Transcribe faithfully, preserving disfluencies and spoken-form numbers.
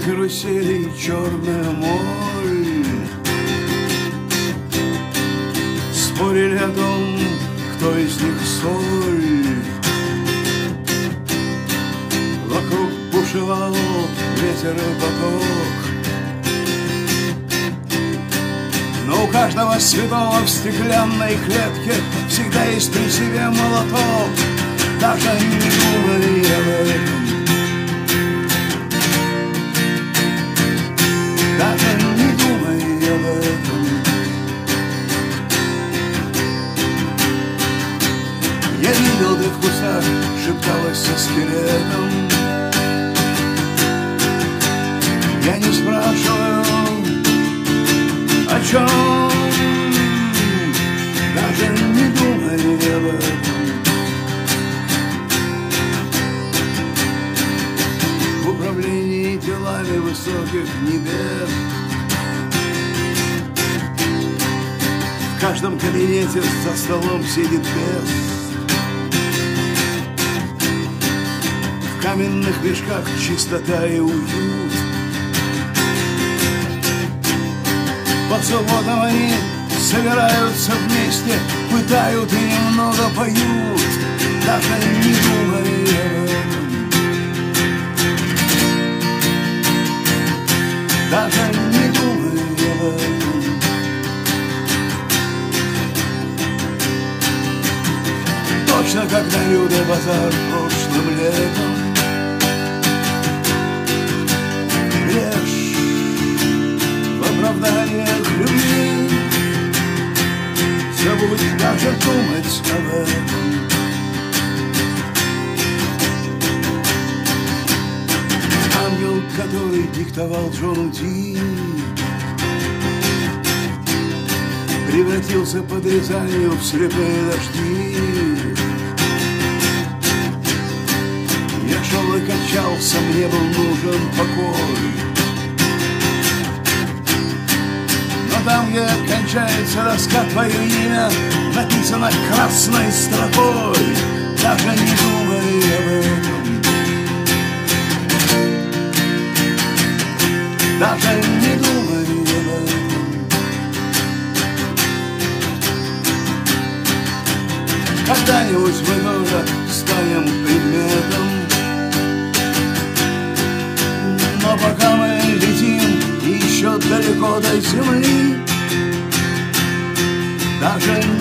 каруселей черная моль. Спорили о том, кто из них соль. Вокруг бушевал ветер и поток, но у каждого святого в стеклянной клетке всегда есть при себе молоток. Даже не думали об этом, даже не думай об этом. Я видел, ты в кустах шепталась со скелетом. Я не спрашиваю, о чем, даже не думай об этом. В управлении делами высоких небес в каждом кабинете за столом сидит бес. В каменных мешках чистота и уют. По субботам они собираются вместе, пытают и немного поют. Даже не думай об этом, даже не думай об этом. Точно как на Юго-базар прошлым летом. Лишь в оправданиях любви забудь даже думать об этом. Ангел, который диктовал Джону Ди, превратился под Рязанью в слепые дожди. Я шел и качался, мне был нужен покой. Но там, где кончается доска, твое имя написано красной строкой. Даже не думай об этом, даже не думай об этом. Когда-нибудь мы тоже станем предметом, но пока мы летим еще далеко до земли, даже